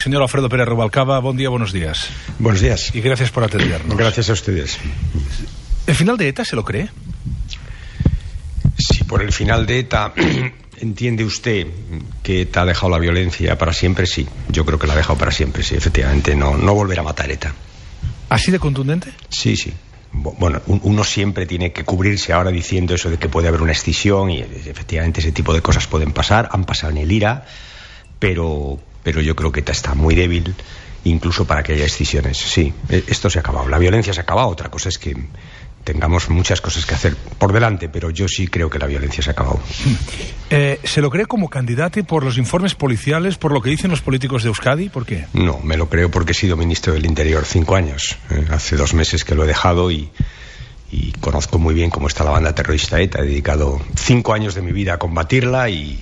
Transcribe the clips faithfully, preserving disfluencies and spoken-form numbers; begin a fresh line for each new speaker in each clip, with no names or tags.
Señor Alfredo Pérez Rubalcaba, buen día, buenos días.
Buenos días.
Y gracias por atendernos.
Gracias a ustedes.
¿El final de ETA se lo cree?
Si por el final de ETA entiende usted que ETA ha dejado la violencia para siempre, sí. Yo creo que la ha dejado para siempre, sí, efectivamente. No, no volverá a matar ETA.
¿Así de contundente?
Sí, sí. Bueno, uno siempre tiene que cubrirse ahora diciendo eso de que puede haber una escisión y efectivamente ese tipo de cosas pueden pasar, han pasado en el IRA, pero, pero yo creo que ETA está muy débil incluso para que haya escisiones. Sí, esto se ha acabado, la violencia se ha acabado, otra cosa es que tengamos muchas cosas que hacer por delante, pero yo sí creo que la violencia se ha acabado.
Eh, ¿Se lo cree como candidato por los informes policiales, por lo que dicen los políticos de Euskadi? ¿Por qué?
No, me lo creo porque he sido ministro del Interior cinco años. Eh, hace dos meses que lo he dejado y, y conozco muy bien cómo está la banda terrorista ETA. He dedicado cinco años de mi vida a combatirla y,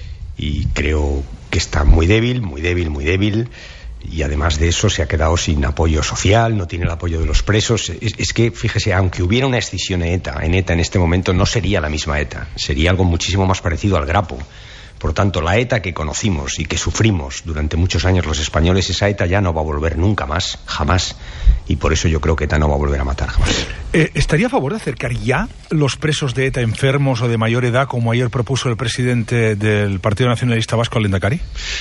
y creo que está muy débil, muy débil, muy débil. Y además de eso se ha quedado sin apoyo social, no tiene el apoyo de los presos. Es, es que, fíjese, aunque hubiera una escisión en ETA, en ETA en este momento no sería la misma ETA, sería algo muchísimo más parecido al Grapo. Por tanto, la ETA que conocimos y que sufrimos durante muchos años los españoles, esa ETA ya no va a volver nunca más, jamás. Y por eso yo creo que ETA no va a volver a matar jamás.
Eh, ¿Estaría a favor de acercar ya los presos de ETA enfermos o de mayor edad, como ayer propuso el presidente del Partido Nacionalista Vasco, al Lehendakari?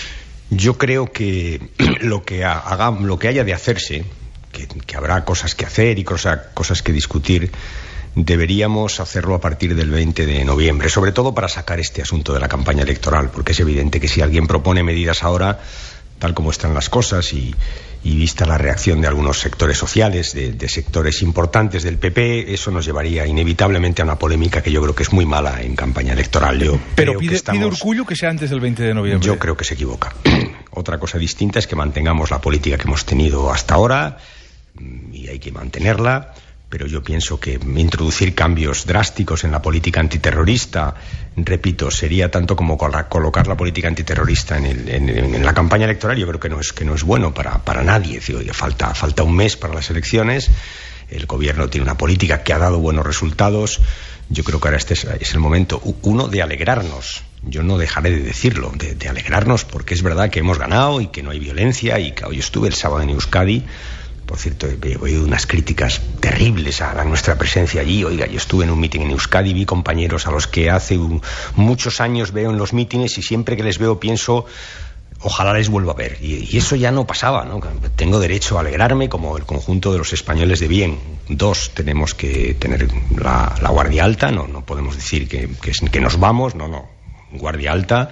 Yo creo que lo que haga, lo que haya de hacerse, que, que habrá cosas que hacer y cosa, cosas que discutir, deberíamos hacerlo a partir del veinte de noviembre, sobre todo para sacar este asunto de la campaña electoral, porque es evidente que si alguien propone medidas ahora, tal como están las cosas y, y vista la reacción de algunos sectores sociales, de, de sectores importantes del P P, eso nos llevaría inevitablemente a una polémica que yo creo que es muy mala en campaña electoral. Yo
Pero
creo
pide,
que estamos...
pide Urkullu que sea antes del veinte de noviembre.
Yo creo que se equivoca. Otra cosa distinta es que mantengamos la política que hemos tenido hasta ahora, y hay que mantenerla, pero yo pienso que introducir cambios drásticos en la política antiterrorista, repito, sería tanto como colocar la política antiterrorista en, el, en, en la campaña electoral. Yo creo que no es, que no es bueno para, para nadie. Es decir, falta, falta un mes para las elecciones, el gobierno tiene una política que ha dado buenos resultados. Yo creo que ahora este es, es el momento, uno, de alegrarnos. Yo no dejaré de decirlo, de, de alegrarnos, porque es verdad que hemos ganado y que no hay violencia, y que hoy estuve el sábado en Euskadi. Por cierto, he oído unas críticas terribles a, a nuestra presencia allí. Oiga, yo estuve en un mitin en Euskadi, vi compañeros a los que hace un, muchos años veo en los mítines y siempre que les veo pienso, ojalá les vuelva a ver. Y, y eso ya no pasaba, ¿no? Tengo derecho a alegrarme como el conjunto de los españoles de bien. Dos, tenemos que tener la, la guardia alta, no, no podemos decir que, que, que nos vamos, no, no, guardia alta.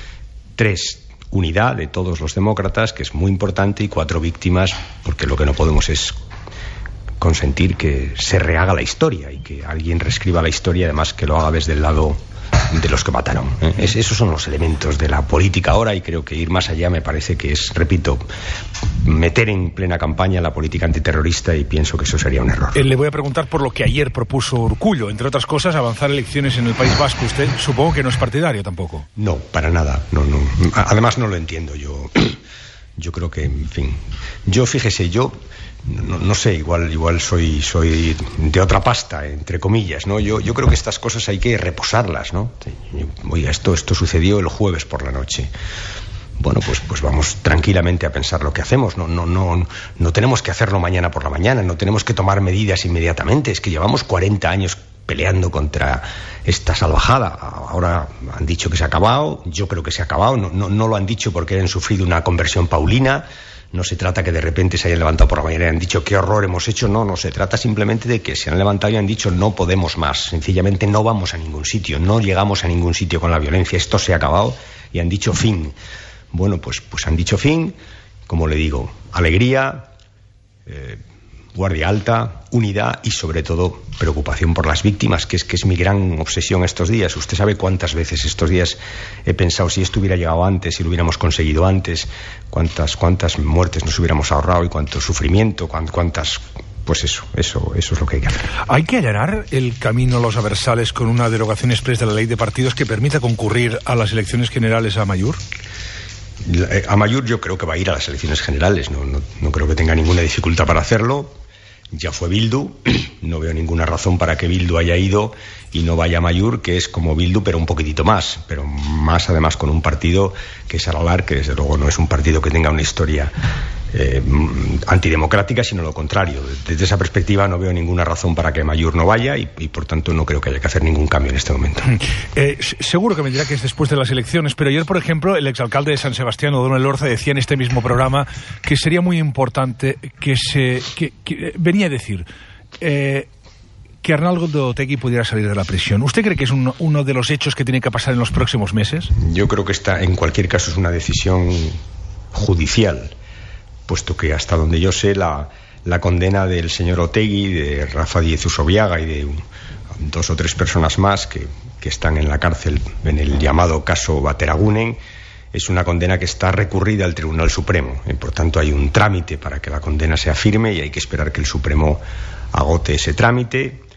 Tres, unidad de todos los demócratas, que es muy importante. Y cuatro, víctimas, porque lo que no podemos es consentir que se rehaga la historia y que alguien reescriba la historia, además que lo haga desde el lado de los que mataron. ¿eh? Es, esos son los elementos de la política ahora, y creo que ir más allá me parece que es, repito, meter en plena campaña la política antiterrorista, y pienso que eso sería un error.
Eh, le voy a preguntar por lo que ayer propuso Urkullu, entre otras cosas, avanzar elecciones en el País Vasco. Usted supongo que no es partidario tampoco.
No, para nada. No, no. Además no lo entiendo. Yo, yo creo que, en fin, yo fíjese, yo No, no sé, igual igual soy soy de otra pasta, entre comillas, ¿no? Yo yo creo que estas cosas hay que reposarlas, ¿no? Oiga, esto esto sucedió el jueves por la noche. Bueno, pues pues vamos tranquilamente a pensar lo que hacemos. No no no no tenemos que hacerlo mañana por la mañana, no tenemos que tomar medidas inmediatamente. Es que llevamos cuarenta años peleando contra esta salvajada. Ahora han dicho que se ha acabado, yo creo que se ha acabado. No no no lo han dicho porque hayan sufrido una conversión paulina. No se trata que de repente se hayan levantado por la mañana y han dicho qué horror hemos hecho. No, no, se trata simplemente de que se han levantado y han dicho no podemos más. Sencillamente no vamos a ningún sitio, no llegamos a ningún sitio con la violencia. Esto se ha acabado y han dicho fin. Bueno, pues, pues han dicho fin. Como le digo, alegría, eh, guardia alta, unidad y sobre todo preocupación por las víctimas, que es que es mi gran obsesión estos días. Usted sabe cuántas veces estos días he pensado si esto hubiera llegado antes, si lo hubiéramos conseguido antes, cuántas cuántas muertes nos hubiéramos ahorrado y cuánto sufrimiento, cuántas... Pues eso, eso, eso es lo que hay que hacer.
¿Hay que allanar el camino a los aversales con una derogación exprés de la ley de partidos que permita concurrir a las elecciones generales a Amaiur?
Amaiur yo creo que va a ir a las elecciones generales, no, no, no creo que tenga ninguna dificultad para hacerlo. ya fue Bildu, no veo ninguna razón para que Bildu haya ido y no vaya Amaiur, que es como Bildu pero un poquitito más, pero más además con un partido que es Aralar, que desde luego no es un partido que tenga una historia eh, antidemocrática, sino lo contrario. Desde esa perspectiva no veo ninguna razón para que Amaiur no vaya y, y por tanto no creo que haya que hacer ningún cambio en este momento.
Eh, seguro que me dirá que es después de las elecciones, pero ayer, por ejemplo, el exalcalde de San Sebastián, O'Donnell Lorza, decía en este mismo programa que sería muy importante que se... que, que venía a decir... Eh, que Arnaldo Otegi pudiera salir de la prisión. ¿Usted cree que es uno, uno de los hechos que tiene que pasar en los próximos meses?
Yo creo que esta, en cualquier caso, es una decisión judicial, puesto que hasta donde yo sé la, la condena del señor Otegi, de Rafa Díez Usobiaga y de un, dos o tres personas más que, que están en la cárcel en el llamado caso Bateragunen, es una condena que está recurrida al Tribunal Supremo. Y por tanto hay un trámite para que la condena sea firme y hay que esperar que el Supremo agote ese trámite.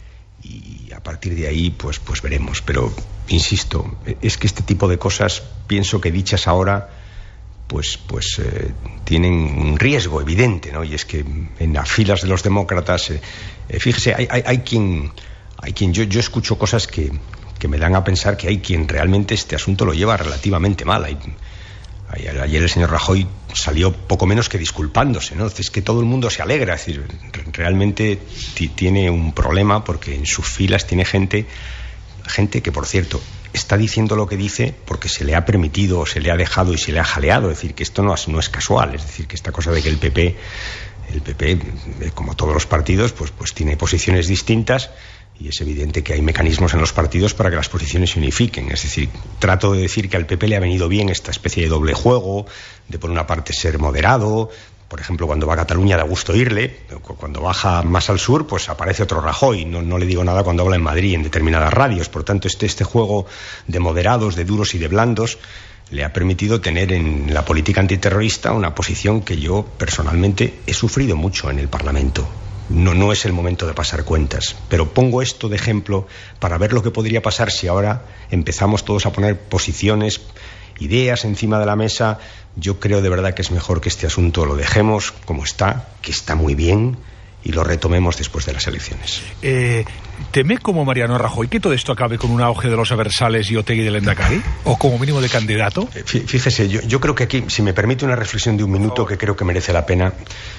Y a partir de ahí pues, pues veremos, pero insisto, es que este tipo de cosas pienso que dichas ahora pues, pues eh, tienen un riesgo evidente, ¿no? Y es que en las filas de los demócratas eh, eh, fíjese, hay, hay, hay quien hay quien yo, yo escucho cosas que, que me dan a pensar que hay quien realmente este asunto lo lleva relativamente mal. Hay, Ayer el señor Rajoy salió poco menos que disculpándose, ¿no? Es que todo el mundo se alegra, es decir, realmente tiene un problema porque en sus filas tiene gente, gente que, por cierto, está diciendo lo que dice porque se le ha permitido o se le ha dejado y se le ha jaleado, es decir, que esto no es, no es casual, es decir, que esta cosa de que el P P, el P P, como todos los partidos, pues, pues tiene posiciones distintas. Y es evidente que hay mecanismos en los partidos para que las posiciones se unifiquen. Es decir, trato de decir que al P P le ha venido bien esta especie de doble juego, de por una parte ser moderado. Por ejemplo, cuando va a Cataluña da gusto irle, cuando baja más al sur, pues aparece otro Rajoy. No, no le digo nada cuando habla en Madrid, en determinadas radios. Por tanto, este, este juego de moderados, de duros y de blandos, le ha permitido tener en la política antiterrorista una posición que yo personalmente he sufrido mucho en el Parlamento. No, no es el momento de pasar cuentas, pero pongo esto de ejemplo para ver lo que podría pasar si ahora empezamos todos a poner posiciones, ideas encima de la mesa. Yo creo de verdad que es mejor que este asunto lo dejemos como está, que está muy bien, y lo retomemos después de las elecciones.
Eh, ¿Teme como Mariano Rajoy que todo esto acabe con un auge de los aversales y Otegi del Endacari? ¿O como mínimo de candidato?
Fíjese, yo, yo creo que aquí, si me permite una reflexión de un minuto que creo que merece la pena,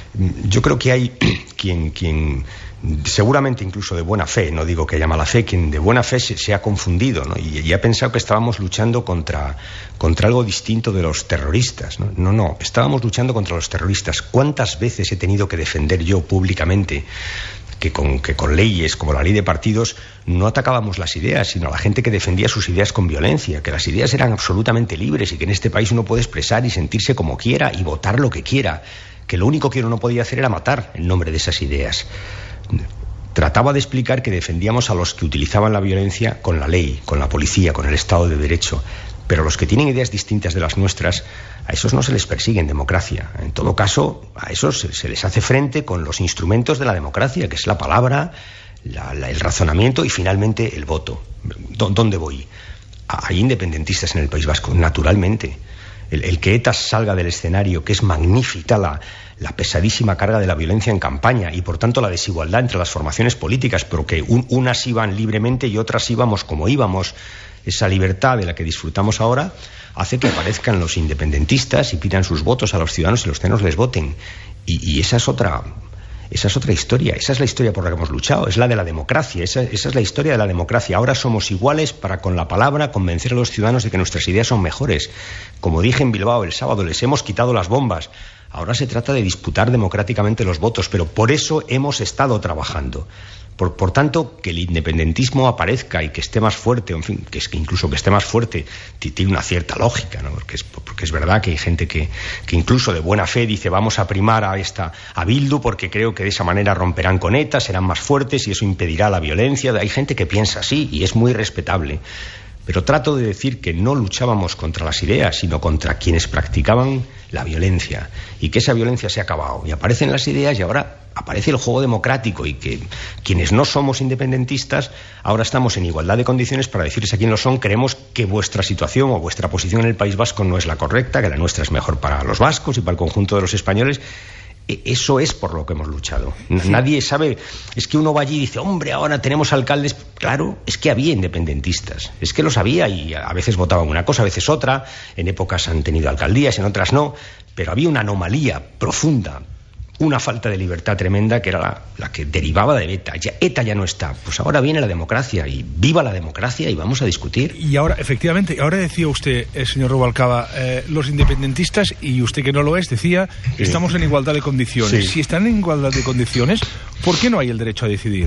yo creo que hay quien, quien seguramente incluso de buena fe, no digo que haya mala fe, quien de buena fe se, se ha confundido, ¿no? y, y ha pensado que estábamos luchando contra, contra algo distinto de los terroristas, ¿no? No, no, estábamos luchando contra los terroristas. ¿Cuántas veces he tenido que defender yo públicamente que con, que con leyes como la ley de partidos no atacábamos las ideas, sino a la gente que defendía sus ideas con violencia, que las ideas eran absolutamente libres y que en este país uno puede expresar y sentirse como quiera y votar lo que quiera, que lo único que uno no podía hacer era matar en nombre de esas ideas? Trataba de explicar que defendíamos a los que utilizaban la violencia con la ley, con la policía, con el Estado de Derecho, pero los que tienen ideas distintas de las nuestras, a esos no se les persigue en democracia. En todo caso, a esos se, se les hace frente con los instrumentos de la democracia, que es la palabra, la, la, el razonamiento y finalmente el voto. ¿Dónde voy? Hay independentistas en el País Vasco, naturalmente. El, el que ETA salga del escenario, que es magnífica la, la pesadísima carga de la violencia en campaña y por tanto la desigualdad entre las formaciones políticas, pero que un, unas iban libremente y otras íbamos como íbamos. Esa libertad de la que disfrutamos ahora hace que aparezcan los independentistas y pidan sus votos a los ciudadanos y los ciudadanos les voten. Y, y esa es otra... Esa es otra historia, esa es la historia por la que hemos luchado, es la de la democracia, esa, esa es la historia de la democracia. Ahora somos iguales para con la palabra convencer a los ciudadanos de que nuestras ideas son mejores. Como dije en Bilbao el sábado, les hemos quitado las bombas. Ahora se trata de disputar democráticamente los votos, pero por eso hemos estado trabajando. Por, por tanto, que el independentismo aparezca y que esté más fuerte, en fin, que es que incluso que esté más fuerte, tiene una cierta lógica, ¿no? Porque es, porque es verdad que hay gente que, que incluso de buena fe dice vamos a primar a esta a Bildu porque creo que de esa manera romperán con ETA, serán más fuertes y eso impedirá la violencia. Hay gente que piensa así y es muy respetable. Pero trato de decir que no luchábamos contra las ideas, sino contra quienes practicaban la violencia, y que esa violencia se ha acabado. Y aparecen las ideas y ahora aparece el juego democrático, y que quienes no somos independentistas ahora estamos en igualdad de condiciones para decirles a quién lo son. Creemos que vuestra situación o vuestra posición en el País Vasco no es la correcta, que la nuestra es mejor para los vascos y para el conjunto de los españoles. Eso es por lo que hemos luchado. Nadie sabe, es que uno va allí y dice, hombre, ahora tenemos alcaldes. Claro, es que había independentistas, es que los había y a veces votaban una cosa, a veces otra, en épocas han tenido alcaldías, en otras no, pero había una anomalía profunda, una falta de libertad tremenda que era la, la que derivaba de ETA. Ya, ETA ya no está, pues ahora viene la democracia y viva la democracia y vamos a discutir.
Y ahora, efectivamente, ahora decía usted, eh, señor Rubalcaba, eh, los independentistas, y usted que no lo es, decía, sí. Estamos en igualdad de condiciones. Sí. Si están en igualdad de condiciones, ¿por qué no hay el derecho a decidir?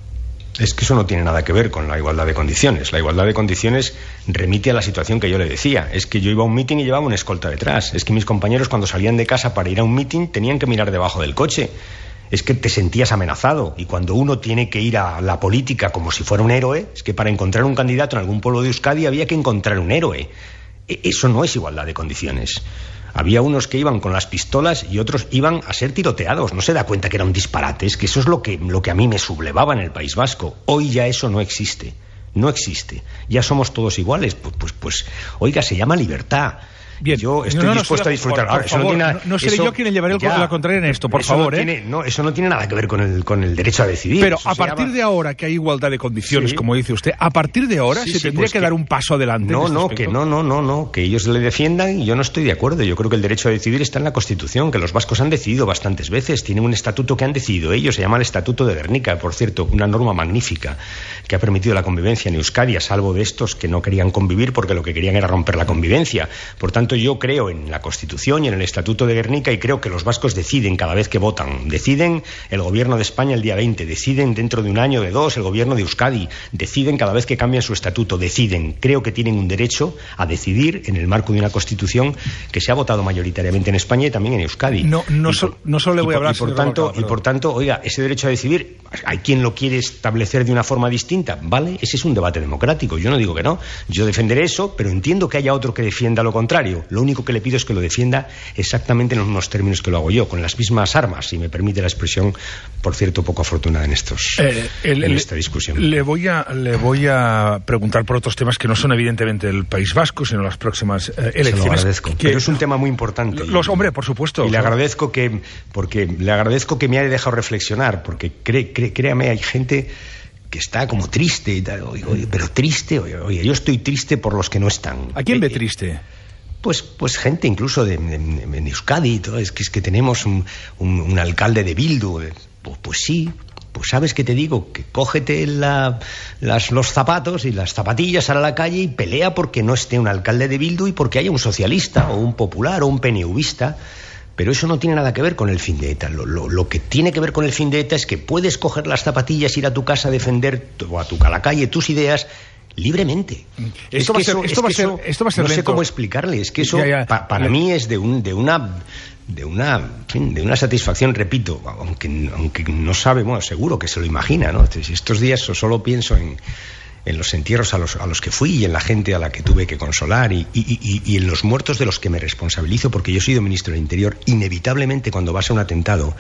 Es que eso no tiene nada que ver con la igualdad de condiciones. La igualdad de condiciones remite a la situación que yo le decía. Es que yo iba a un mitin y llevaba una escolta detrás. Es que mis compañeros cuando salían de casa para ir a un mitin tenían que mirar debajo del coche. Es que te sentías amenazado. Y cuando uno tiene que ir a la política como si fuera un héroe, es que para encontrar un candidato en algún pueblo de Euskadi había que encontrar un héroe. Eso no es igualdad de condiciones. Había unos que iban con las pistolas y otros iban a ser tiroteados. No se da cuenta que era un disparate. Es que eso es lo que, lo que a mí me sublevaba en el País Vasco. Hoy ya eso no existe. No existe. Ya somos todos iguales. Pues, pues, pues oiga, se llama libertad.
Bien.
Yo estoy no, no, dispuesto no, a disfrutar.
Por, por
eso
favor,
no, tiene,
no, no seré
eso,
yo quien le llevaré ya, la contraria en esto, por
eso
favor.
No
¿eh?
tiene, no, eso no tiene nada que ver con el, con el derecho a decidir.
Pero
eso
a partir
llama...
de ahora que hay igualdad de condiciones, sí. como dice usted, a partir de ahora
sí,
se
sí,
tendría
pues
que,
que
dar un paso adelante.
No,
en este
no,
aspecto.
que no, no, no, no, que ellos le defiendan y yo no estoy de acuerdo. Yo creo que el derecho a decidir está en la Constitución, que los vascos han decidido bastantes veces. Tienen un estatuto que han decidido ellos, se llama el Estatuto de Guernica, por cierto, una norma magnífica que ha permitido la convivencia en Euskadi, a salvo de estos que no querían convivir porque lo que querían era romper la convivencia. Por tanto, yo creo en la Constitución y en el Estatuto de Guernica y creo que los vascos deciden cada vez que votan. Deciden el gobierno de España el día veinte, deciden dentro de un año o de dos el gobierno de Euskadi, deciden cada vez que cambian su estatuto, deciden. Creo que tienen un derecho a decidir en el marco de una Constitución que se ha votado mayoritariamente en España y también en Euskadi.
No, no, so,
por,
no solo le voy a hablar,
y por, tanto, y por tanto, oiga, ese derecho a decidir, hay quien lo quiere establecer de una forma distinta, ¿vale? Ese es un debate democrático, yo no digo que no, yo defenderé eso, pero entiendo que haya otro que defienda lo contrario. Lo único que le pido es que lo defienda exactamente en los mismos términos que lo hago yo, con las mismas armas, si me permite la expresión, por cierto, poco afortunada en estos
eh, el,
en
el,
esta discusión.
Le voy a le voy a preguntar por otros temas que no son evidentemente el País Vasco, sino las próximas eh, elecciones.
Se lo agradezco, que, pero es un tema muy importante.
Los
y,
hombre, por supuesto.
Y le agradezco que porque le agradezco que me haya dejado reflexionar, porque cré, cré, créame, hay gente que está como triste y tal, oye, oye, pero triste, oye, oye, yo estoy triste por los que no están.
¿A quién
eh,
ve triste?
Pues, pues gente incluso de, de, de, de Euskadi, todo, es que es que tenemos un, un, un alcalde de Bildu, pues, pues sí, pues sabes qué te digo, que cógete la, las, los zapatos y las zapatillas, sal a la calle y pelea porque no esté un alcalde de Bildu y porque haya un socialista o un popular o un PNVista. Pero eso no tiene nada que ver con el fin de ETA. Lo, lo, lo que tiene que ver con el fin de ETA es que puedes coger las zapatillas, ir a tu casa a defender o a tu a la calle tus ideas libremente.
Esto va a ser, esto va a ser, esto va a ser
no
lento.
sé cómo explicarle. Es que eso
ya, ya.
Pa, para ya. mí es de un de una de una en fin, de una satisfacción, repito, aunque aunque no sabe, bueno, seguro que se lo imagina, ¿no? Estos días solo pienso en en los entierros a los, a los que fui y en la gente a la que tuve que consolar y, y, y, y en los muertos de los que me responsabilizo, porque yo he sido ministro del Interior. Inevitablemente cuando vas a un atentado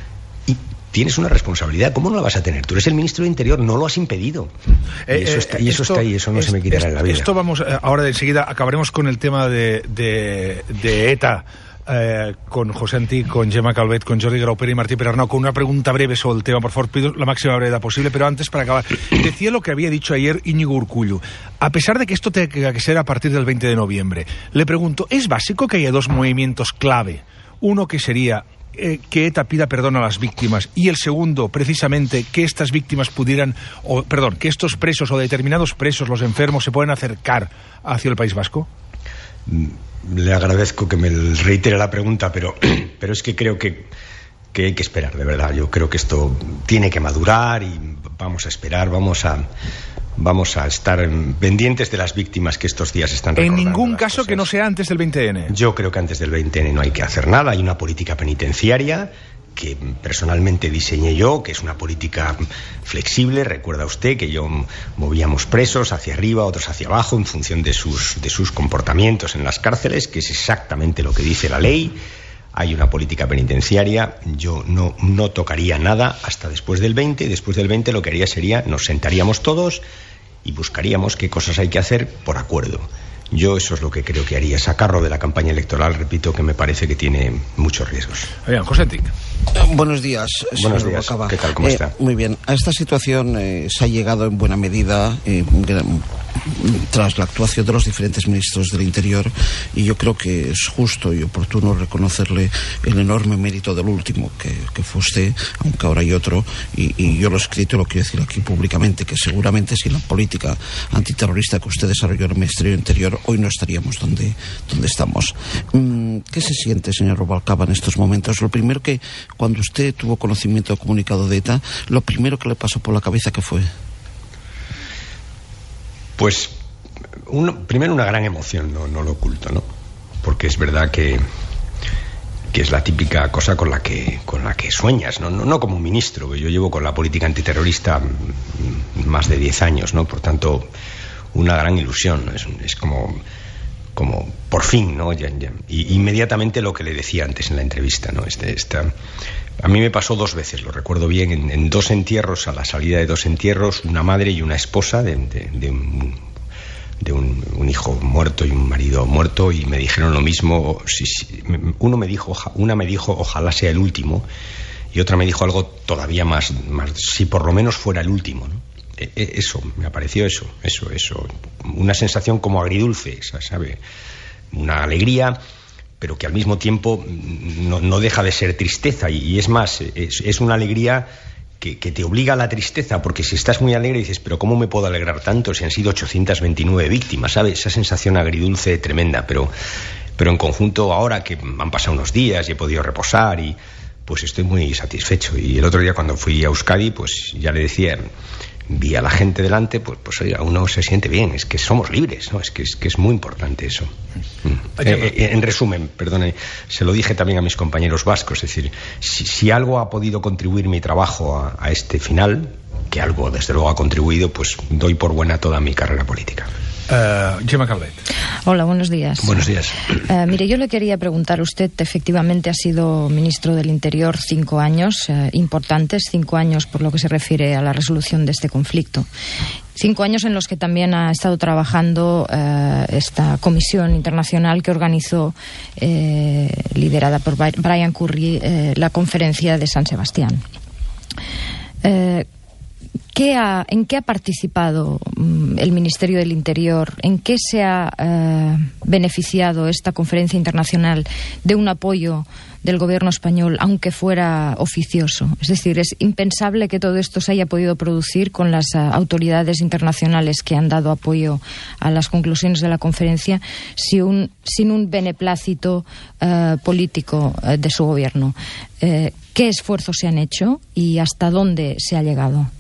y tienes una responsabilidad, ¿cómo no la vas a tener? Tú eres el ministro del Interior, no lo has impedido.
Eh,
y eso, está, y eso
esto,
está ahí, eso no
es,
se me quitará
es,
en la vida.
Esto vamos, ahora de enseguida acabaremos con el tema de, de, de ETA. Eh, con José Antí, con Gemma Calvet, con Jordi Graupera y Martí Perarnau, con una pregunta breve sobre el tema. Por favor, pido la máxima brevedad posible, pero antes, para acabar, decía lo que había dicho ayer Íñigo Urkullu. A pesar de que esto tenga que ser a partir del veinte de noviembre, le pregunto, ¿es básico que haya dos movimientos clave? Uno que sería eh, que ETA pida perdón a las víctimas y el segundo, precisamente, que estas víctimas pudieran, o perdón, que estos presos o determinados presos, los enfermos, se puedan acercar hacia el País Vasco.
Le agradezco que me reitere la pregunta, pero, pero es que creo que, que hay que esperar, de verdad. Yo creo que esto tiene que madurar y vamos a esperar, vamos a, vamos a estar pendientes de las víctimas que estos días están recordando.
En ningún caso que no sea antes del veinte ene.
Yo creo que antes del veinte ene no hay que hacer nada. Hay una política penitenciaria que personalmente diseñé yo, que es una política flexible. Recuerda usted que yo movíamos presos hacia arriba, otros hacia abajo, en función de sus, de sus comportamientos en las cárceles, que es exactamente lo que dice la ley. Hay una política penitenciaria. Yo no, no tocaría nada hasta después del veinte. Después del veinte lo que haría sería, nos sentaríamos todos y buscaríamos qué cosas hay que hacer por acuerdo. Yo eso es lo que creo que haría, sacarlo de la campaña electoral, repito, que me parece que tiene muchos riesgos.
Bien, José Tic.
Eh, buenos días, señor
Buenos días,
Rubalcaba.
¿qué tal, cómo
Eh,
está?
Muy bien, a esta situación eh, se ha llegado en buena medida eh, gran- tras la actuación de los diferentes ministros del Interior, y yo creo que es justo y oportuno reconocerle el enorme mérito del último, que, que fue usted, aunque ahora hay otro, y, y yo lo he escrito y lo quiero decir aquí públicamente, que seguramente sin la política antiterrorista que usted desarrolló en el Ministerio del Interior, hoy no estaríamos donde, donde estamos. Mm, ¿Qué se siente, señor Rubalcaba, en estos momentos? Lo primero que, cuando usted tuvo conocimiento del comunicado de ETA, lo primero que le pasó por la cabeza, ¿qué fue?
Pues, uno, primero una gran emoción, no, no lo oculto, ¿no? Porque es verdad que, que es la típica cosa con la que, con la que sueñas, ¿no? No, no como ministro, yo llevo con la política antiterrorista más de diez años, ¿no? Por tanto, una gran ilusión, es, es como, como por fin, ¿no? Ya, ya. Y inmediatamente lo que le decía antes en la entrevista, ¿no? Este, esta, a mí me pasó dos veces, lo recuerdo bien, en, en dos entierros, a la salida de dos entierros, una madre y una esposa de, de, de, un, de un, un hijo muerto y un marido muerto, y me dijeron lo mismo. Si, si, uno me dijo, una me dijo, ojalá sea el último, y otra me dijo algo todavía más, más si por lo menos fuera el último, ¿no? Eso, me apareció eso, eso, eso, una sensación como agridulce, ¿sabe? Una alegría, pero que al mismo tiempo no, no deja de ser tristeza, y, y es más, es, es una alegría que, que te obliga a la tristeza, porque si estás muy alegre dices, pero ¿cómo me puedo alegrar tanto si han sido ochocientas veintinueve víctimas? ¿Sabes? Esa sensación agridulce tremenda, pero, pero en conjunto, ahora que han pasado unos días y he podido reposar, y pues estoy muy satisfecho. Y el otro día cuando fui a Euskadi, pues ya le decía, vi a la gente delante, pues, pues oiga, uno se siente bien, es que somos libres, ¿no? Es que es, que es muy importante eso. Mm. Eh, eh, en resumen, perdone, se lo dije también a mis compañeros vascos, es decir, si, si algo ha podido contribuir mi trabajo a, a este final, que algo desde luego ha contribuido, pues doy por buena toda mi carrera política.
Uh, Gemma Calvet.
Hola, buenos días.
Buenos días.
Uh, mire, yo le quería preguntar, usted efectivamente ha sido ministro del Interior cinco años, uh, importantes, cinco años por lo que se refiere a la resolución de este conflicto. Cinco años en los que también ha estado trabajando uh, esta comisión internacional que organizó, eh, liderada por Brian Curry, eh, la conferencia de San Sebastián. Eh, ¿Qué ha, ¿En qué ha participado um, el Ministerio del Interior? ¿En qué se ha uh, beneficiado esta conferencia internacional de un apoyo del gobierno español, aunque fuera oficioso? Es decir, es impensable que todo esto se haya podido producir con las uh, autoridades internacionales que han dado apoyo a las conclusiones de la conferencia si un, sin un beneplácito uh, político uh, de su gobierno. Uh, ¿Qué esfuerzos se han hecho y hasta dónde se ha llegado?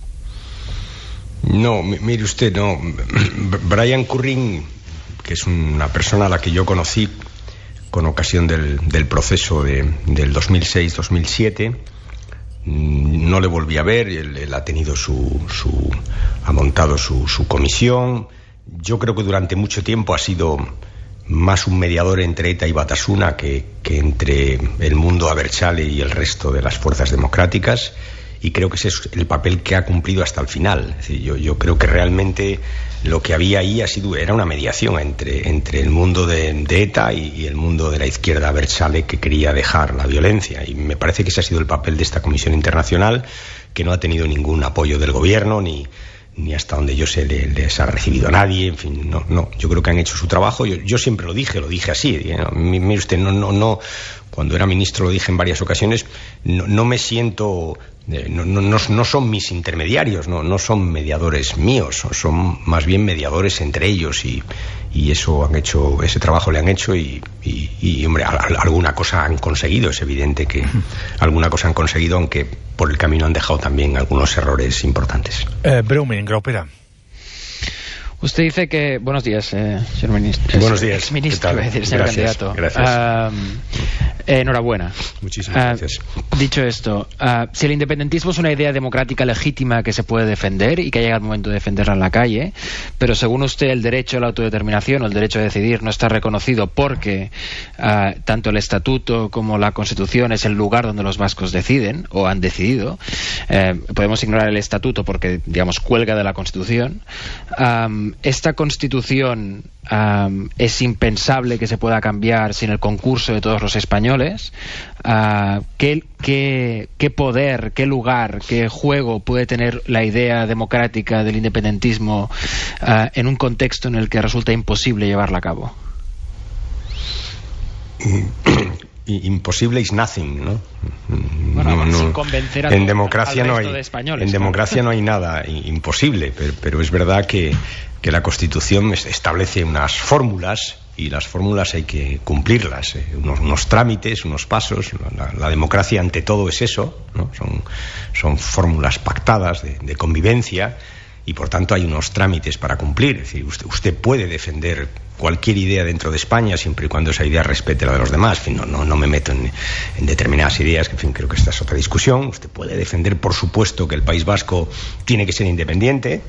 No, mire usted, no. Brian Curry, que es una persona a la que yo conocí con ocasión del, del proceso de, del dos mil seis dos mil siete, no le volví a ver. Él, él ha tenido su, su ha montado su, su comisión. Yo creo que durante mucho tiempo ha sido más un mediador entre ETA y Batasuna que, que entre el mundo Abertzale y el resto de las fuerzas democráticas. Y creo que ese es el papel que ha cumplido hasta el final. Es decir, yo, yo creo que realmente lo que había ahí ha sido, era una mediación entre, entre el mundo de, de ETA y, y el mundo de la izquierda Abertzale, que quería dejar la violencia. Y me parece que ese ha sido el papel de esta comisión internacional, que no ha tenido ningún apoyo del gobierno, ni, ni hasta donde yo sé le, les ha recibido a nadie. En fin, no, no. Yo creo que han hecho su trabajo. Yo, yo siempre lo dije, lo dije así. ¿no? Mire usted, no, no, no. Cuando era ministro lo dije en varias ocasiones. No, no me siento. No, no, no, no son mis intermediarios, no, no son mediadores míos, son más bien mediadores entre ellos, y, y eso han hecho, ese trabajo le han hecho, y, y, y hombre, a, a, alguna cosa han conseguido, es evidente que alguna cosa han conseguido, aunque por el camino han dejado también algunos errores importantes.
Eh, Breume, en Graupera.
Usted dice que... Buenos días, eh, señor ministro.
Buenos días.
Exministro, iba a decir, señor
Gracias,
candidato.
Gracias.
Um, Eh, enhorabuena.
Muchísimas gracias.
Uh, dicho esto, uh, si el independentismo es una idea democrática legítima que se puede defender y que llega el momento de defenderla en la calle, pero según usted el derecho a la autodeterminación o el derecho a decidir no está reconocido porque uh, tanto el Estatuto como la Constitución es el lugar donde los vascos deciden o han decidido, eh, podemos ignorar el Estatuto porque, digamos, cuelga de la Constitución. Um, esta Constitución um, es impensable que se pueda cambiar sin el concurso de todos los españoles. Uh, ¿qué, qué, ¿Qué poder, qué lugar, qué juego puede tener la idea democrática del independentismo uh, en un contexto en el que resulta imposible llevarla a cabo?
Imposible is nothing, ¿no?
Bueno,
no, no.
Sin convencer a
en
todo,
democracia
al
no
resto
hay
de españoles,
en
claro.
democracia no hay nada imposible, pero, pero es verdad que, que la Constitución establece unas fórmulas y las fórmulas hay que cumplirlas, eh, unos, unos trámites, unos pasos. La, la democracia ante todo es eso, ¿no? Son, son fórmulas pactadas de, de convivencia y por tanto hay unos trámites para cumplir. Es decir, usted, usted puede defender cualquier idea dentro de España siempre y cuando esa idea respete la de los demás. En fin, no, no, no me meto en, en determinadas ideas, que en fin, creo que esta es otra discusión. Usted puede defender, por supuesto, que el País Vasco tiene que ser independiente,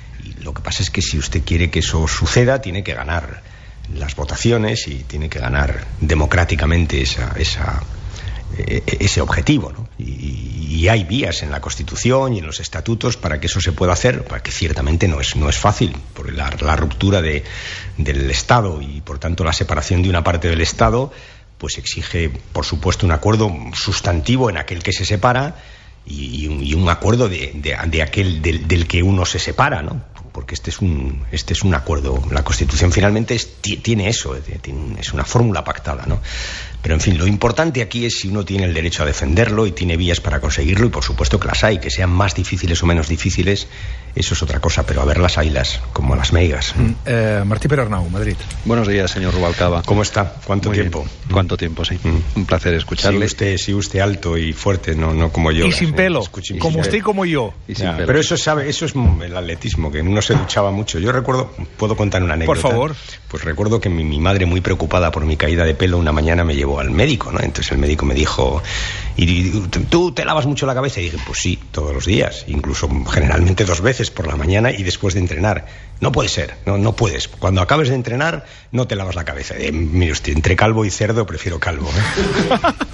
y lo que pasa es que si usted quiere que eso suceda, tiene que ganar las votaciones y tiene que ganar democráticamente esa, esa, eh, ese objetivo, ¿no? Y, y hay vías en la Constitución y en los estatutos para que eso se pueda hacer, para que ciertamente no es, no es fácil, porque la, la ruptura de, del Estado y por tanto la separación de una parte del Estado pues exige por supuesto un acuerdo sustantivo en aquel que se separa y, y, un, y un acuerdo de, de, de aquel del, del que uno se separa, ¿no? Porque este es un este es un acuerdo. La Constitución finalmente es, tiene eso, tiene, es una fórmula pactada, ¿no? Pero en fin, lo importante aquí es si uno tiene el derecho a defenderlo y tiene vías para conseguirlo, y por supuesto que las hay, que sean más difíciles o menos difíciles, eso es otra cosa, pero a verlas haylas, como las meigas.
Mm, eh, Martí Perarnau, Madrid.
Buenos días, señor Rubalcaba.
¿Cómo está? ¿Cuánto
Muy
tiempo?
Bien. ¿Cuánto tiempo, sí?
Mm.
Un placer escucharle.
Sí, usted, sí, usted alto y fuerte, no, no como yo.
Y sin pelo,
Escuche,
como
sin
usted y como yo.
Y sin
Ya,
pelo.
pero eso sabe, eso es el atletismo, que uno se duchaba mucho. Yo recuerdo, puedo contar una anécdota.
Por favor.
Pues recuerdo que mi, mi madre, muy preocupada por mi caída de pelo, una mañana me llevó al médico, ¿no? Entonces el médico me dijo, ¿y, y tú te lavas mucho la cabeza? Y dije, pues sí, todos los días, incluso generalmente dos veces por la mañana y después de entrenar. No puede ser, no, no puedes. Cuando acabes de entrenar, no te lavas la cabeza. Eh, mire usted, entre calvo y cerdo prefiero calvo. ¿eh?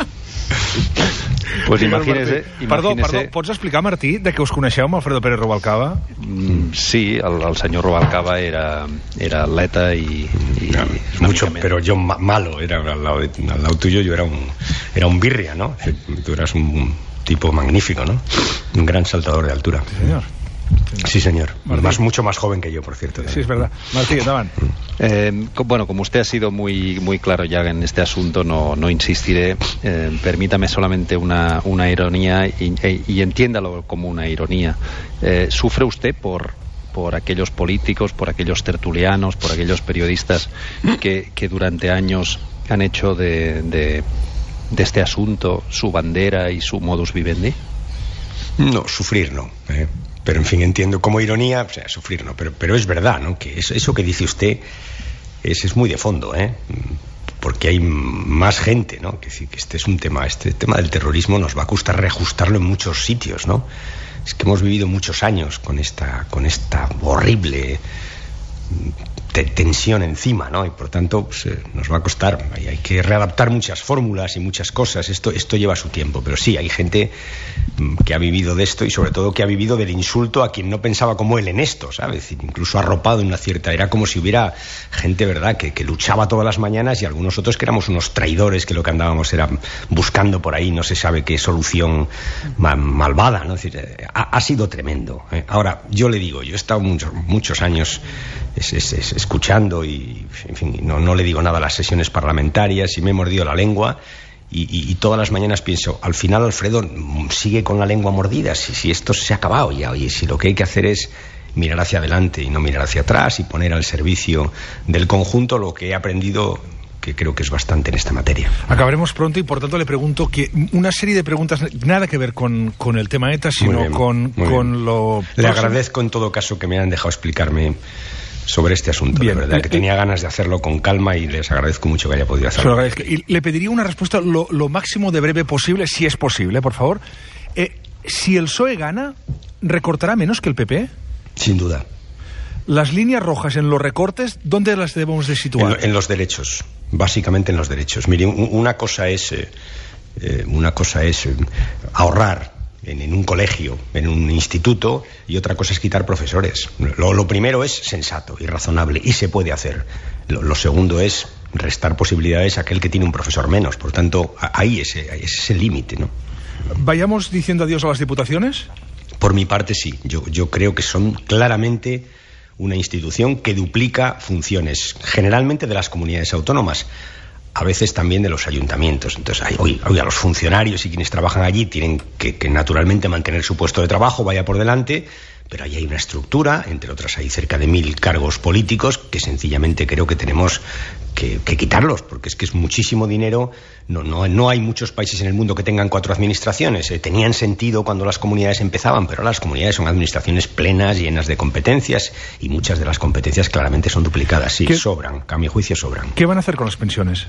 Pues imagínese,
Perdó,
imagínese...
perdó, pots explicar, Martí, de què us coneixeu amb Alfredo Pérez Rubalcaba?
Mm, sí, el, el senyor Rubalcaba era, era atleta y... y
No, mucho, pero yo ma malo, era al lado, de, al lado tuyo yo era un, era un birria, ¿no? Tú eras un tipo magnífico, ¿no? Un gran saltador de altura.
Sí, señor.
Sí, señor.
Martí.
Más, mucho más joven que yo, por cierto.
Sí, es verdad. Martí, endavant.
Eh, co- bueno, como usted ha sido muy muy claro ya en este asunto, no, no insistiré. Eh, permítame solamente una, una ironía y, e- y entiéndalo como una ironía. Eh, ¿Sufre usted por, por aquellos políticos, por aquellos tertulianos, por aquellos periodistas que, que durante años han hecho de, de, de este asunto su bandera y su modus vivendi?
No, sufrir no. ¿eh? Pero en fin, entiendo como ironía, o sea, sufrir no. Pero, pero es verdad, ¿no? Que eso, eso que dice usted es, es muy de fondo, ¿eh? Porque hay más gente, ¿no? Que, que este es un tema, este tema del terrorismo nos va a costar reajustarlo en muchos sitios, ¿no? Es que hemos vivido muchos años con esta, con esta horrible te tensión encima, ¿no? Y por tanto pues, eh, nos va a costar. Hay, hay que readaptar muchas fórmulas y muchas cosas. Esto, esto lleva su tiempo, pero sí, hay gente mm, que ha vivido de esto y sobre todo que ha vivido del insulto a quien no pensaba como él en esto, ¿sabes? Incluso arropado en una cierta... Era como si hubiera gente, ¿verdad?, que, que luchaba todas las mañanas y algunos otros que éramos unos traidores que lo que andábamos era buscando por ahí no se sabe qué solución ma malvada, ¿no? Es decir, ha, ha sido tremendo, ¿eh? Ahora, yo le digo, yo he estado muchos, muchos años es, es, es, escuchando y, en fin, no, no le digo nada a las sesiones parlamentarias y me he mordido la lengua y, y, y todas las mañanas pienso, al final Alfredo sigue con la lengua mordida, si, si esto se ha acabado ya, oye, si lo que hay que hacer es mirar hacia adelante y no mirar hacia atrás y poner al servicio del conjunto lo que he aprendido, que creo que es bastante en esta materia.
Acabaremos pronto y por tanto le pregunto que una serie de preguntas nada que ver con, con el tema ETA, sino
Muy bien,
con,
muy
con
bien.
lo
Le
próximo.
agradezco en todo caso que me hayan dejado explicarme sobre este asunto.
Bien.
De verdad, que tenía ganas de hacerlo con calma y les agradezco mucho que haya podido
Se lo
hacerlo.
agradezco. Y le pediría una respuesta lo, lo máximo de breve posible, si es posible, por favor. Eh, si el P S O E gana, ¿recortará menos que el P P?
Sin duda.
Las líneas rojas en los recortes, ¿dónde las debemos de situar?
En, lo, en los derechos, básicamente en los derechos. Mire, un, una cosa es, eh, eh, una cosa es eh, ahorrar en, en un colegio, en un instituto, y otra cosa es quitar profesores. Lo, lo primero es sensato y razonable, y se puede hacer. Lo, lo segundo es restar posibilidades a aquel que tiene un profesor menos. Por tanto, ahí ese, ese es el límite, ¿no?
¿Vayamos diciendo adiós a las diputaciones?
Por mi parte, sí. Yo, yo creo que son claramente una institución que duplica funciones, generalmente de las comunidades autónomas, a veces también de los ayuntamientos. Entonces, hay, hoy, hoy a los funcionarios y quienes trabajan allí tienen que, que naturalmente mantener su puesto de trabajo, vaya por delante, pero ahí hay una estructura, entre otras hay cerca de mil cargos políticos que sencillamente creo que tenemos que, que quitarlos, porque es que es muchísimo dinero. No, no, no hay muchos países en el mundo que tengan cuatro administraciones. Eh, tenían sentido cuando las comunidades empezaban, pero las comunidades son administraciones plenas, llenas de competencias, y muchas de las competencias claramente son duplicadas. Sí,
¿Qué?
sobran, a mi juicio sobran.
¿Qué van a hacer con las pensiones?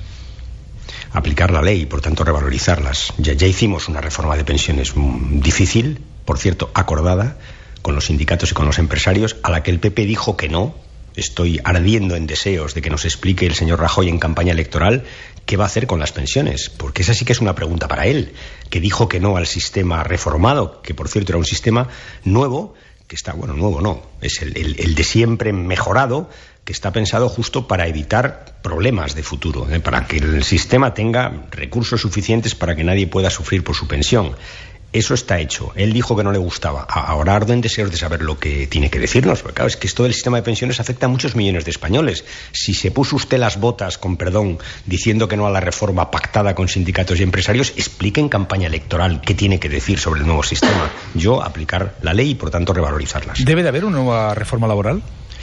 Aplicar la ley y, por tanto, revalorizarlas. Ya, ya hicimos una reforma de pensiones mm, difícil, por cierto, acordada con los sindicatos y con los empresarios, a la que el P P dijo que no. Estoy ardiendo en deseos de que nos explique el señor Rajoy en campaña electoral qué va a hacer con las pensiones, porque esa sí que es una pregunta para él, que dijo que no al sistema reformado, que por cierto era un sistema nuevo, que está, bueno, nuevo no, es el, el, el de siempre mejorado, que está pensado justo para evitar problemas de futuro, ¿eh? Para que el sistema tenga recursos suficientes para que nadie pueda sufrir por su pensión. Eso está hecho. Él dijo que no le gustaba. Ahora ardo en deseos de saber lo que tiene que decirnos. Porque claro, es que esto del sistema de pensiones afecta a muchos millones de españoles. Si se puso usted las botas, con perdón, diciendo que no a la reforma pactada con sindicatos y empresarios, explique en campaña electoral qué tiene que decir sobre el nuevo sistema. Yo, aplicar la ley y, por tanto, revalorizarlas.
¿Debe de haber una nueva reforma laboral?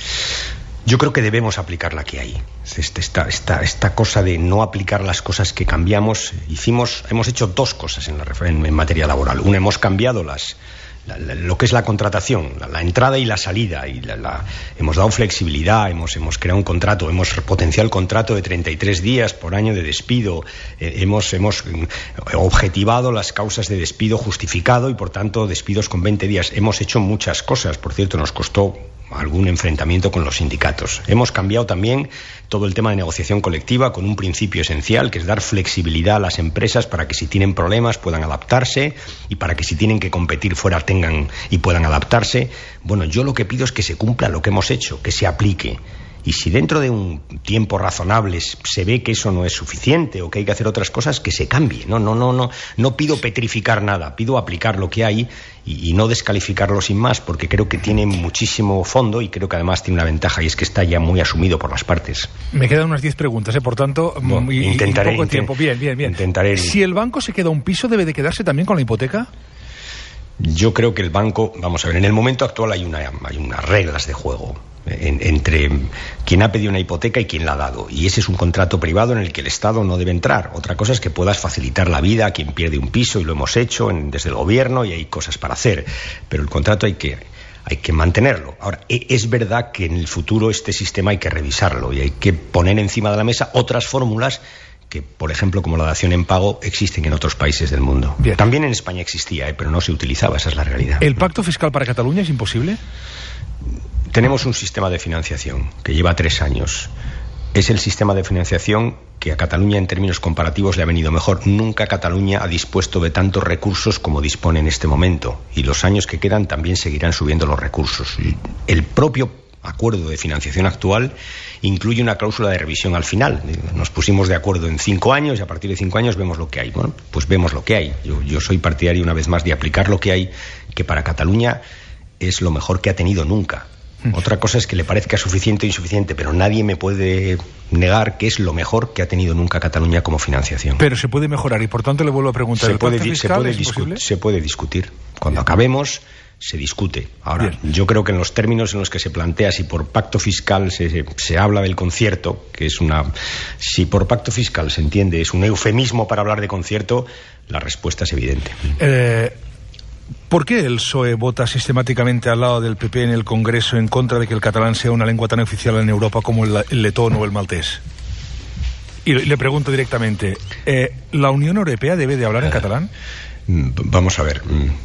Yo creo que debemos aplicar la que hay. Esta, esta, esta cosa de no aplicar las cosas que cambiamos, hicimos, hemos hecho dos cosas en, la, en, en materia laboral. Una, hemos cambiado las, la, la, lo que es la contratación, la, la entrada y la salida, y la, la, hemos dado flexibilidad, hemos, hemos creado un contrato, hemos potenciado el contrato de treinta y tres días por año de despido, eh, hemos, hemos objetivado las causas de despido justificado y, por tanto, despidos con veinte días. Hemos hecho muchas cosas. Por cierto, nos costó algún enfrentamiento con los sindicatos. Hemos cambiado también todo el tema de negociación colectiva con un principio esencial, que es dar flexibilidad a las empresas para que si tienen problemas puedan adaptarse, y para que si tienen que competir fuera tengan y puedan adaptarse. Bueno, yo lo que pido es que se cumpla lo que hemos hecho, que se aplique. Y si dentro de un tiempo razonable se ve que eso no es suficiente o que hay que hacer otras cosas, que se cambie. No, no, no, no, no pido petrificar nada, pido aplicar lo que hay y, y no descalificarlo sin más, porque creo que tiene muchísimo fondo y creo que además tiene una ventaja, y es que está ya muy asumido por las partes.
Me quedan unas diez preguntas, ¿eh? Por tanto,
bueno,
y,
intentaré,
y poco
intent-
tiempo. Bien, bien, bien.
Intentaré.
Si el banco se queda un piso, ¿debe de quedarse también con la hipoteca?
Yo creo que el banco, vamos a ver, en el momento actual hay, una, hay unas reglas de juego en, entre quien ha pedido una hipoteca y quien la ha dado, y ese es un contrato privado en el que el Estado no debe entrar. Otra cosa es que puedas facilitar la vida a quien pierde un piso, y lo hemos hecho en, desde el gobierno, y hay cosas para hacer, pero el contrato hay que, hay que mantenerlo. Ahora, es verdad que en el futuro este sistema hay que revisarlo y hay que poner encima de la mesa otras fórmulas que, por ejemplo, como la dación en pago, existen en otros países del mundo.
Bien.
También en España existía, ¿eh? Pero no se utilizaba, esa es la realidad.
¿El pacto fiscal para Cataluña es imposible?
Tenemos un sistema de financiación que lleva tres años. Es el sistema de financiación que a Cataluña, en términos comparativos, le ha venido mejor. Nunca Cataluña ha dispuesto de tantos recursos como dispone en este momento, y los años que quedan también seguirán subiendo los recursos. El propio acuerdo de financiación actual incluye una cláusula de revisión al final. Nos pusimos de acuerdo en cinco años y a partir de cinco años vemos lo que hay. Bueno, pues vemos lo que hay. Yo, yo soy partidario, una vez más, de aplicar lo que hay, que para Cataluña es lo mejor que ha tenido nunca. Otra cosa es que le parezca suficiente o insuficiente, pero nadie me puede negar que es lo mejor que ha tenido nunca Cataluña como financiación.
Pero se puede mejorar, y por tanto le vuelvo a preguntar,
se
¿el
puede,
pacto
se
fiscal
puede,
es
discu-
imposible?
se puede discutir. Cuando acabemos, se discute. Ahora,
Bien.
yo creo que en los términos en los que se plantea, si por pacto fiscal se, se, se habla del concierto, que es una... Si por pacto fiscal se entiende, es un eufemismo para hablar de concierto, la respuesta es evidente.
Eh, ¿Por qué el P S O E vota sistemáticamente al lado del P P en el Congreso en contra de que el catalán sea una lengua tan oficial en Europa como el, el letón o el maltés? Y le pregunto directamente, eh, ¿la Unión Europea debe de hablar en catalán?
Vamos a ver,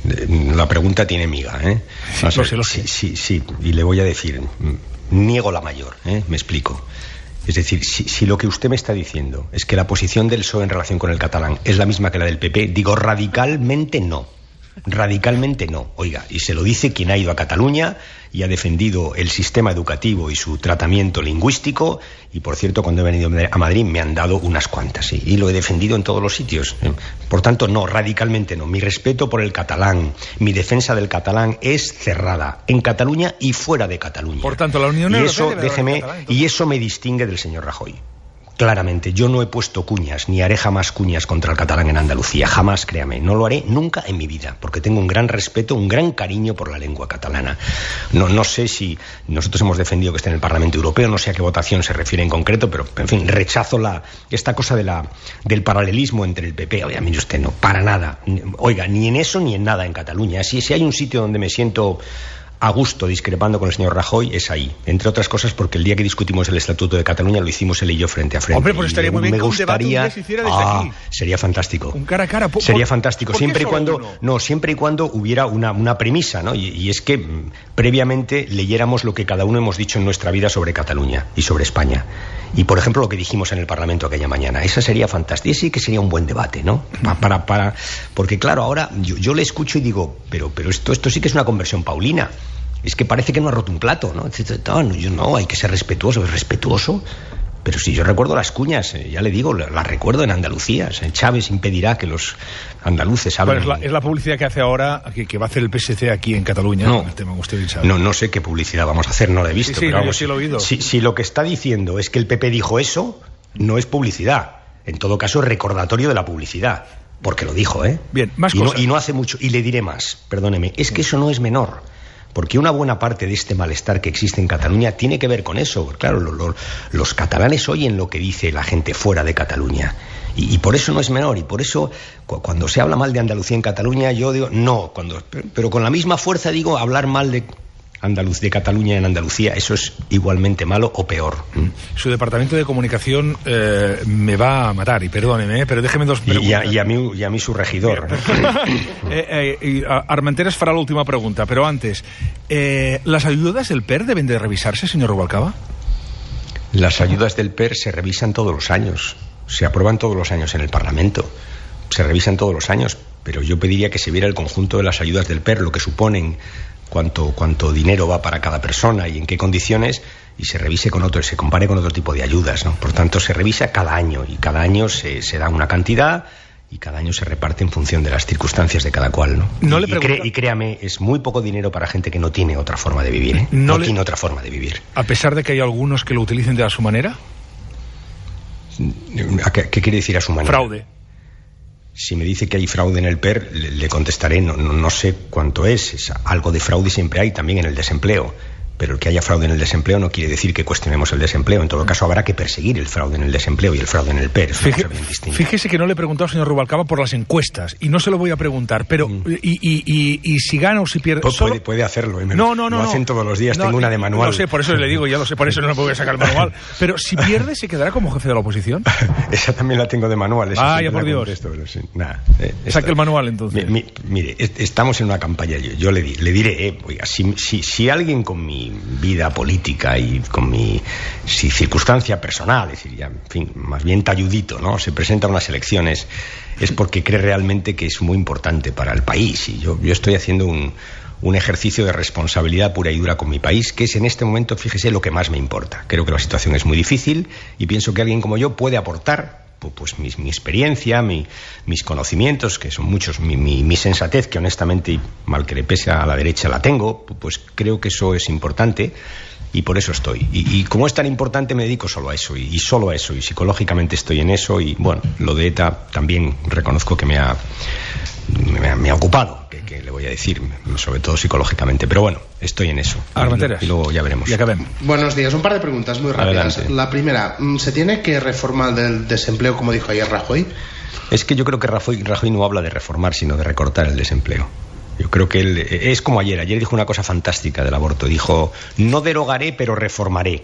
la pregunta tiene miga, ¿eh?
Sí, lo sé, lo sé.
Sí, sí, sí, y le voy a decir, niego la mayor, ¿eh? Me explico. Es decir, si, si lo que usted me está diciendo es que la posición del P S O E en relación con el catalán es la misma que la del P P, digo radicalmente no. Radicalmente no. Oiga, y se lo dice quien ha ido a Cataluña y ha defendido el sistema educativo y su tratamiento lingüístico, y por cierto, cuando he venido a Madrid me han dado unas cuantas, ¿sí? Y lo he defendido en todos los sitios. Por tanto, no, radicalmente no. Mi respeto por el catalán, mi defensa del catalán es cerrada, en Cataluña y fuera de Cataluña.
Por tanto, la Unión
y
Europea
eso,
debe
déjeme,
catalán,
y eso me distingue del señor Rajoy. Claramente, yo no he puesto cuñas, ni haré jamás cuñas contra el catalán en Andalucía, jamás, créame, no lo haré nunca en mi vida, porque tengo un gran respeto, un gran cariño por la lengua catalana. No, no sé si nosotros hemos defendido que esté en el Parlamento Europeo, no sé a qué votación se refiere en concreto, pero, en fin, rechazo la, esta cosa de la, del paralelismo entre el P P. Oiga, mire usted, no, para nada. Oiga, ni en eso ni en nada en Cataluña. Si, si hay un sitio donde me siento a gusto discrepando con el señor Rajoy, es ahí. Entre otras cosas porque el día que discutimos el Estatuto de Cataluña lo hicimos él y yo frente a frente.
Hombre, pues estaría muy bien
me
que un debate un
gustaría
día se hiciera desde
ah,
aquí.
Sería fantástico.
Un cara a cara. Por,
sería
por,
fantástico.
¿por
Siempre y cuando
uno?
no, siempre y cuando hubiera una, una premisa, ¿no? Y, y es que m, previamente leyéramos lo que cada uno hemos dicho en nuestra vida sobre Cataluña y sobre España. Y, por ejemplo, lo que dijimos en el Parlamento aquella mañana. Esa sería fantástica. Sí que sería un buen debate, ¿no? Pa, para, para, porque, claro, ahora yo, yo le escucho y digo, pero, pero esto, esto sí que es una conversión paulina. Es que parece que no ha roto un plato, ¿no? No, yo no, hay que ser respetuoso, es respetuoso. Pero si yo recuerdo las cuñas, eh, ya le digo, las recuerdo en Andalucía. O sea, Chávez impedirá que los andaluces hablen.
Bueno, es, la, es la publicidad que hace ahora, que, que va a hacer el P S C aquí en Cataluña.
No,
el tema, usted sabe.
no, no sé qué publicidad vamos a hacer, no la he visto.
Sí, sí,
pero
no,
vamos,
yo sí lo he oído.
Si, si lo que está diciendo es que el P P dijo eso, no es publicidad. En todo caso, es recordatorio de la publicidad. Porque lo dijo, ¿eh?
Bien, más
y
cosas.
No, y no hace mucho. Y le diré más, perdóneme. Es que eso no es menor. Porque una buena parte de este malestar que existe en Cataluña tiene que ver con eso. Claro, lo, lo, los catalanes oyen lo que dice la gente fuera de Cataluña. Y, y por eso no es menor. Y por eso, cu cuando se habla mal de Andalucía en Cataluña, yo digo, no. Cuando, pero, pero con la misma fuerza digo, hablar mal de Andaluz, de Cataluña en Andalucía, eso es igualmente malo o peor.
Su departamento de comunicación eh, me va a matar, y perdóneme, ¿eh? Pero déjeme dos preguntas.
Y a, y a, mí, y a mí su regidor.
eh, eh, Armenteras fará la última pregunta, pero antes, eh, ¿las ayudas del P E R deben de revisarse, señor Rubalcaba?
Las ayudas del P E R se revisan todos los años, se aprueban todos los años en el Parlamento, se revisan todos los años, pero yo pediría que se viera el conjunto de las ayudas del P E R, lo que suponen, cuánto, cuánto dinero va para cada persona y en qué condiciones, y se revise con otro, se compare con otro tipo de ayudas, ¿no? Por tanto, se revisa cada año, y cada año se, se da una cantidad, y cada año se reparte en función de las circunstancias de cada cual, ¿no?
No
y,
le pregunto...
y, cre y créame, es muy poco dinero para gente que no tiene otra forma de vivir, ¿eh?
No,
no
le...
tiene otra forma de vivir.
A pesar de que hay algunos que lo utilicen de a su manera.
¿A qué, qué quiere decir a su manera?
Fraude.
Si me dice que hay fraude en el P E R, le, le contestaré, no, no, no sé cuánto es, es. Algo de fraude siempre hay, también en el desempleo. Pero el que haya fraude en el desempleo no quiere decir que cuestionemos el desempleo. En todo caso, habrá que perseguir el fraude en el desempleo y el fraude en el P E R. Es una
Fíjese,
cosa bien distinta.
Fíjese que no le he preguntado, señor Rubalcaba, por las encuestas, y no se lo voy a preguntar, pero mm. y, y, y, y si gana o si pierde...
Pues
solo...
puede, puede hacerlo, ¿eh?
No, no, no.
Lo hacen
no.
todos los días,
no,
tengo una de manual.
Lo sé, por eso le digo, ya lo sé, por eso no me voy a sacar el manual. Pero si pierde, ¿se quedará como jefe de la oposición?
Esa también la tengo de manual. Esa
Vaya, por Dios.
Contesto, pero sí, nada, eh,
Saque el manual, entonces.
Mi, mi, mire, est estamos en una campaña, yo, yo le, di, le diré, eh, oiga, si, si, si alguien con mi vida política y con mi si, circunstancia personal, es decir, ya, en fin, más bien talludito, ¿no? Se presenta a unas elecciones, es porque cree realmente que es muy importante para el país. Y yo, yo estoy haciendo un, un ejercicio de responsabilidad pura y dura con mi país, que es en este momento, fíjese, lo que más me importa. Creo que la situación es muy difícil y pienso que alguien como yo puede aportar pues mi, mi experiencia, mi, mis conocimientos, que son muchos, mi, mi, mi sensatez, que honestamente, y mal que le pese a la derecha, la tengo, pues creo que eso es importante. Y por eso estoy. Y, y como es tan importante, me dedico solo a eso. Y, y solo a eso. Y psicológicamente estoy en eso. Y bueno, lo de ETA también reconozco que me ha, me ha, me ha ocupado. Que, que le voy a decir, sobre todo psicológicamente. Pero bueno, estoy en eso.
Armenteras.
Y luego ya veremos.
Y acabemos.
Buenos días. Un par de preguntas muy rápidas.
Adelante. La
primera, ¿se tiene que reformar el desempleo, como dijo ayer Rajoy?
Es que yo creo que Rajoy, Rajoy no habla de reformar, sino de recortar el desempleo. Yo creo que él es como ayer. Ayer dijo una cosa fantástica del aborto. Dijo, no derogaré, pero reformaré.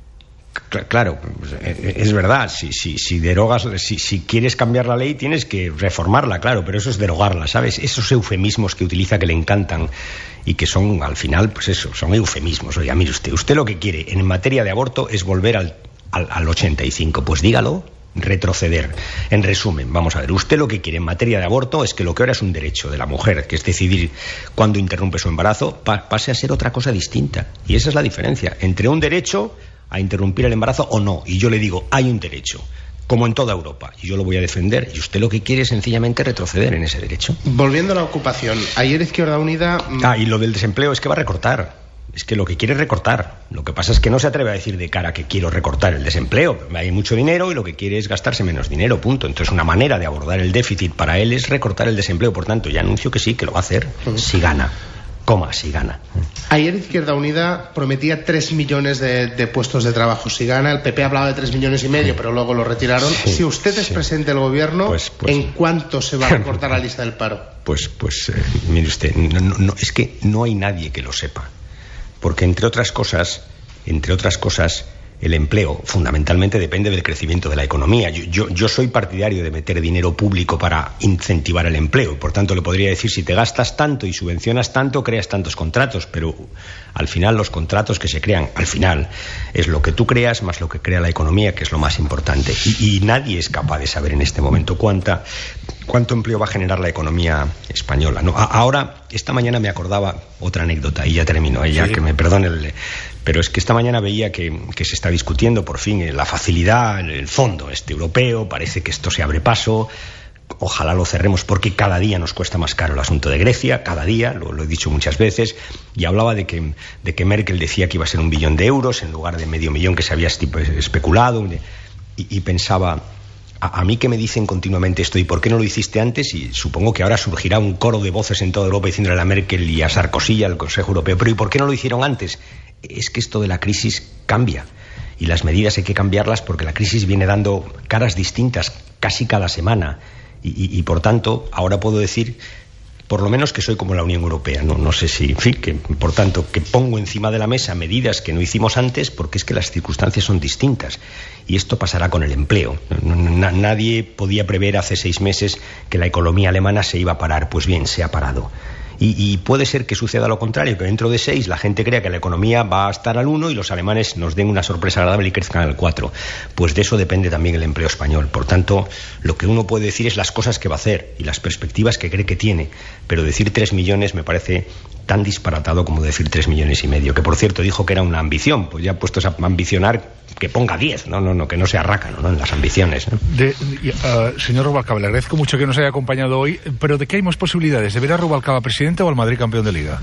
Claro, es verdad, si, si, si derogas, si, si quieres cambiar la ley tienes que reformarla, claro, pero eso es derogarla, ¿sabes? Esos eufemismos que utiliza que le encantan y que son, al final, pues eso, son eufemismos. Oiga, mire usted, usted lo que quiere en materia de aborto es volver al, al, al ochenta y cinco, pues dígalo, retroceder. En resumen, vamos a ver, usted lo que quiere en materia de aborto es que lo que ahora es un derecho de la mujer, que es decidir cuándo interrumpe su embarazo, pa- pase a ser otra cosa distinta. Y esa es la diferencia entre un derecho a interrumpir el embarazo o no. Y yo le digo, hay un derecho, como en toda Europa, y yo lo voy a defender, y usted lo que quiere es sencillamente retroceder en ese derecho.
Volviendo a la ocupación, ayer Izquierda Unida...
Ah, y lo del desempleo es que va a recortar. Es que lo que quiere es recortar. Lo que pasa es que no se atreve a decir de cara que quiero recortar el desempleo. Hay mucho dinero y lo que quiere es gastarse menos dinero, punto. Entonces una manera de abordar el déficit para él es recortar el desempleo. Por tanto, ya anuncio que sí, que lo va a hacer, uh-huh. si gana. Coma, si gana.
Ayer Izquierda Unida prometía tres millones de, de puestos de trabajo si gana. El P P hablaba de tres millones y medio, pero luego lo retiraron. Sí, si usted es sí. presidente del gobierno, pues, pues, ¿en cuánto se va a recortar la lista del paro?
Pues, pues, eh, mire usted, no, no, no, es que no hay nadie que lo sepa. Porque entre otras cosas, entre otras cosas, el empleo fundamentalmente depende del crecimiento de la economía. Yo, yo, yo soy partidario de meter dinero público para incentivar el empleo y por tanto le podría decir, si te gastas tanto y subvencionas tanto, creas tantos contratos, pero al final los contratos que se crean, al final, es lo que tú creas más lo que crea la economía, que es lo más importante. Y, y nadie es capaz de saber en este momento cuánta, cuánto empleo va a generar la economía española. No, a, ahora, esta mañana me acordaba otra anécdota y ya termino, eh, ya sí. que me perdone el... Pero es que esta mañana veía que, que se está discutiendo por fin la facilidad, el fondo este europeo, parece que esto se abre paso, ojalá lo cerremos porque cada día nos cuesta más caro el asunto de Grecia, cada día, lo, lo he dicho muchas veces, y hablaba de que, de que Merkel decía que iba a ser un billón de euros en lugar de medio millón que se había especulado, y, y pensaba... A, a mí que me dicen continuamente esto, ¿y por qué no lo hiciste antes? Y supongo que ahora surgirá un coro de voces en toda Europa diciéndole a Merkel y a Sarkozy y al Consejo Europeo, pero ¿y por qué no lo hicieron antes? Es que esto de la crisis cambia y las medidas hay que cambiarlas porque la crisis viene dando caras distintas casi cada semana y, y, y por tanto ahora puedo decir por lo menos que soy como la Unión Europea, no, no sé si, en fin, que por tanto que pongo encima de la mesa medidas que no hicimos antes porque es que las circunstancias son distintas y esto pasará con el empleo. Na, nadie podía prever hace seis meses que la economía alemana se iba a parar, pues bien, se ha parado. Y, y puede ser que suceda lo contrario, que dentro de seis la gente crea que la economía va a estar al uno y los alemanes nos den una sorpresa agradable y crezcan al cuatro. Pues de eso depende también el empleo español. Por tanto, lo que uno puede decir es las cosas que va a hacer y las perspectivas que cree que tiene. Pero decir tres millones me parece tan disparatado como decir tres millones y medio. Que por cierto dijo que era una ambición. Pues ya puestos a ambicionar, que ponga diez, no, no, no, que no sea rácano, ¿no? En las ambiciones, ¿no?
De, uh, señor Rubalcaba, le agradezco mucho que nos haya acompañado hoy, pero ¿de qué hay más posibilidades? ¿De ver a Rubalcaba presidente o al Madrid campeón de Liga?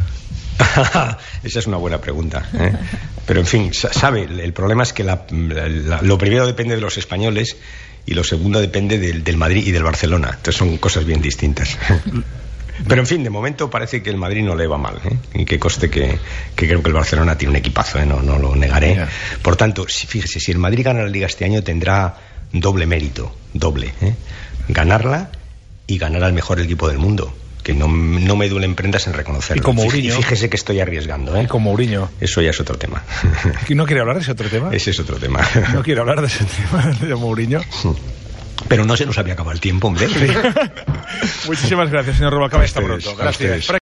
Esa es una buena pregunta, ¿eh? Pero en fin, sabe, el problema es que la, la, lo primero depende de los españoles y lo segundo depende del, del Madrid y del Barcelona. Entonces son cosas bien distintas. Pero en fin, de momento parece que el Madrid no le va mal, ¿eh? Y que conste que, que creo que el Barcelona tiene un equipazo, ¿eh? no, no lo negaré. Yeah. Por tanto, si, fíjese, si el Madrid gana la Liga este año tendrá doble mérito, doble, ¿eh? Ganarla y ganar al mejor equipo del mundo, que no, no me duelen prendas en reconocerlo.
Y como Mourinho.
Y fíjese que estoy arriesgando, ¿eh?
Y con Mourinho.
Eso ya es otro tema.
¿No quiere hablar de ese otro tema?
Ese es otro tema.
¿No quiere hablar de ese tema de Mourinho?
Pero no se nos había acabado el tiempo, hombre. Sí.
Muchísimas gracias, señor Rubalcaba. Hasta pronto. Gracias.